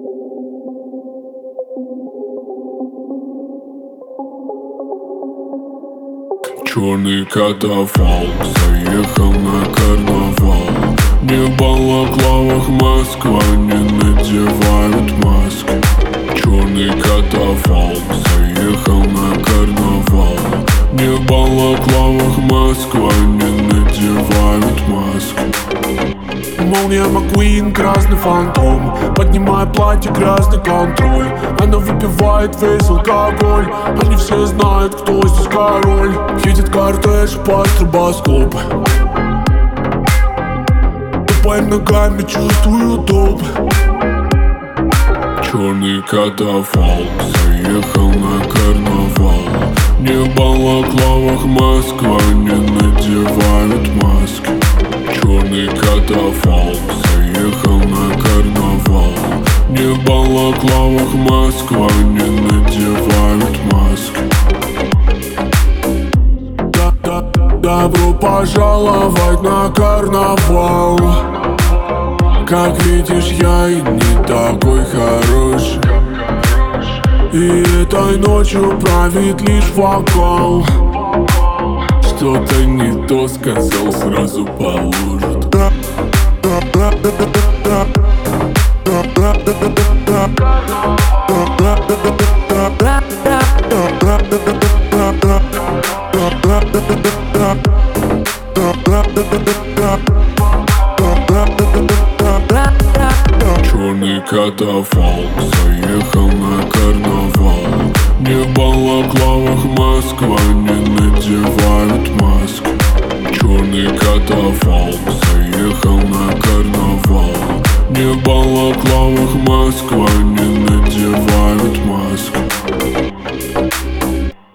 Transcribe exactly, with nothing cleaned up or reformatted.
Черный катафалк заехал на карнавал. Не в балаклавах Москва, не надевают маски. Черный катафалк заехал на карнавал. Не в балаклавах Москва, не надевают маски. Молния Маккуин, красный фантом. Поднимай платье, грязный контроль. Она выпивает весь алкоголь. Они все знают, кто здесь король. Едет кортеж по стробоскопу. Тупаем ногами, чувствую топ. Черный катафалк заехал на карнавал. Не в балаклавах Москва, не надевают маски. Черный катафалк заехал на карнавал. Не в балаклавах Москва, не надевают маски. Добро пожаловать на карнавал. Как видишь, я и не такой хороший. И этой ночью правит лишь вокал. Что-то не то сказал, сразу положит. Черный катафалк заехал на карнавал. Не в балаклавах Москва, не надевают маски. Черный катафалк заехал на карнавал. Не в балаклавах Москва, не